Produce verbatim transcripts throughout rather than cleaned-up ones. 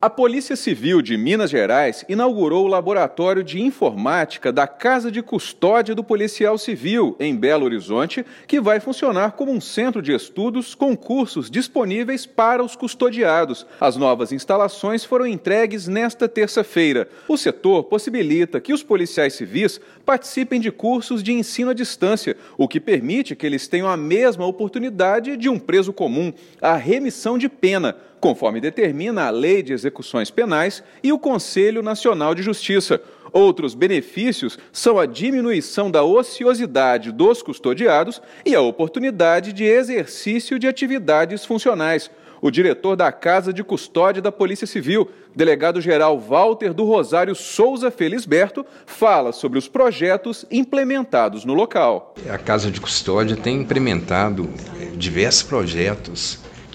A Polícia Civil de Minas Gerais inaugurou o Laboratório de Informática da Casa de Custódia do Policial Civil, em Belo Horizonte, que vai funcionar como um centro de estudos com cursos disponíveis para os custodiados. As novas instalações foram entregues nesta terça-feira. O setor possibilita que os policiais civis participem de cursos de ensino à distância, o que permite que eles tenham a mesma oportunidade de um preso comum, a remissão de pena, conforme determina a Lei de Execuções Penais e o Conselho Nacional de Justiça. Outros benefícios são a diminuição da ociosidade dos custodiados e a oportunidade de exercício de atividades funcionais. O diretor da Casa de Custódia da Polícia Civil, delegado-geral Walter do Rosário Souza Felisberto, fala sobre os projetos implementados no local. A Casa de Custódia tem implementado diversos projetos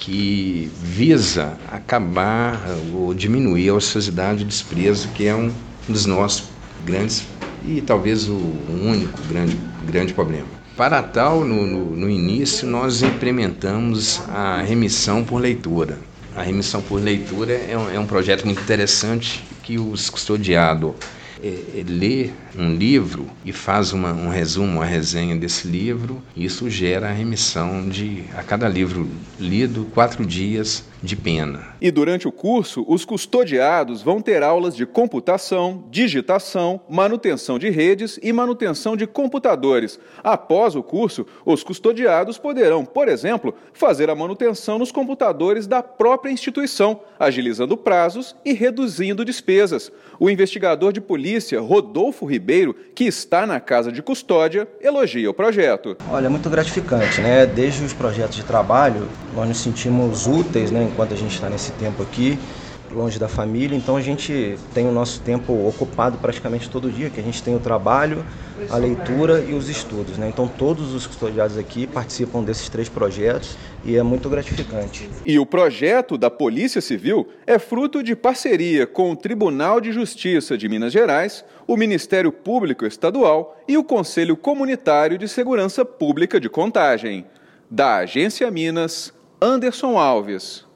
que visa acabar ou diminuir a ociosidade e o desprezo, que é um dos nossos grandes e talvez o único grande, grande problema. Para tal, no, no, no início, nós implementamos a remissão por leitura. A remissão por leitura é um, é um projeto muito interessante que os custodiados é, é, lê um livro e faz uma, um resumo, uma resenha desse livro. Isso gera a remissão de, a cada livro lido, quatro dias de pena. E durante o curso, os custodiados vão ter aulas de computação, digitação, manutenção de redes e manutenção de computadores. Após o curso, os custodiados poderão, por exemplo, fazer a manutenção nos computadores da própria instituição, agilizando prazos e reduzindo despesas. O investigador de polícia, Rodolfo Ribeiro, que está na Casa de Custódia, elogia o projeto. Olha, é muito gratificante, né? Desde os projetos de trabalho, nós nos sentimos úteis, né? Enquanto a gente está nesse tempo aqui, longe da família, então a gente tem o nosso tempo ocupado praticamente todo dia, que a gente tem o trabalho, a leitura e os estudos, né? Então todos os custodiados aqui participam desses três projetos e é muito gratificante. E o projeto da Polícia Civil é fruto de parceria com o Tribunal de Justiça de Minas Gerais, o Ministério Público Estadual e o Conselho Comunitário de Segurança Pública de Contagem. Da Agência Minas, Anderson Alves.